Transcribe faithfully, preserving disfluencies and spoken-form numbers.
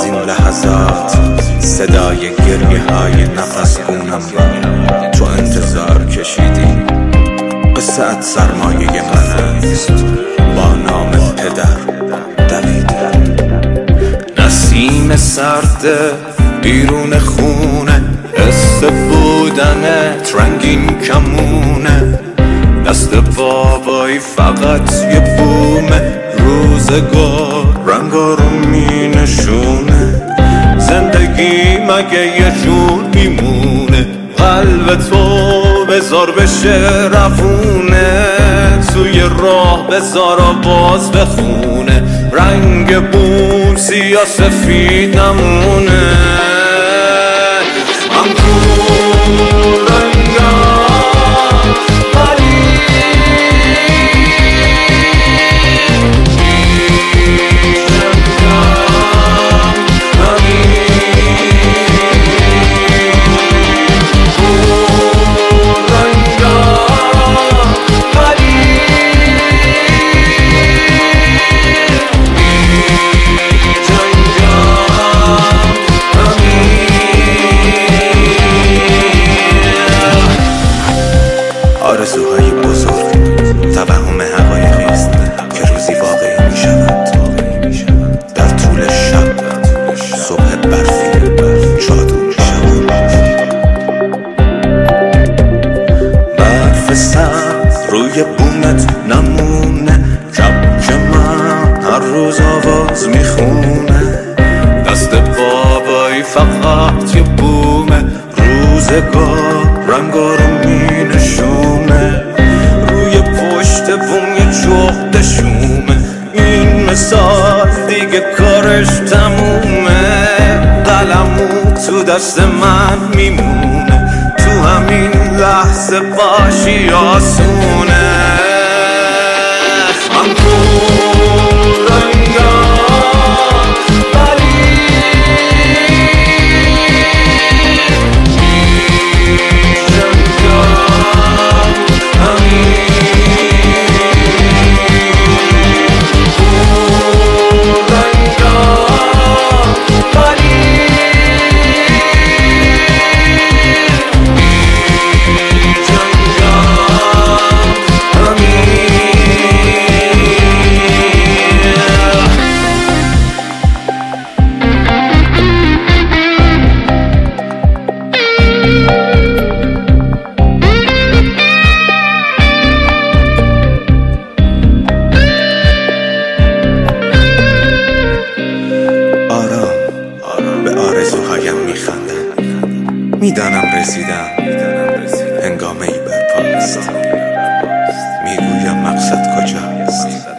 این لحظات صدای گریه های نفس گونم را تو انتظار کشیدی. قصه ات سرمایه من است، با نام پدر دویده. نسیم سرد بیرون خونه، حس بودنت رنگین کمونه. دست بابایی فقط یه بومه، روزگار رنگا رو می نشونه. زندگی مگه یه جور میمونه، قلب تو بذار بشه روونه. توی راه بذار باز بخونه، رنگ بوم سیاه سفید نمونه. من کور رنگم آرزوهای بزرگ، توهم حقایقی است که روزی واقعی می شود. در طول شب صبح برفی جادو می شود. برف سرد روی بومت نمونه، کبک من هر روز آواز می خونه. دست بابایی فقط یه بومه، روزگار رنگا رو می نشونه. روی پشت بوم یه جغد شومه، این مثال دیگه کارش تمومه. قلمو تو دست من میمونه، تو همین لحظه باشی آسونه. من کور رنگم میدانم رسیدم، هنگامه ای برپاست. میگویم مقصد کجاست.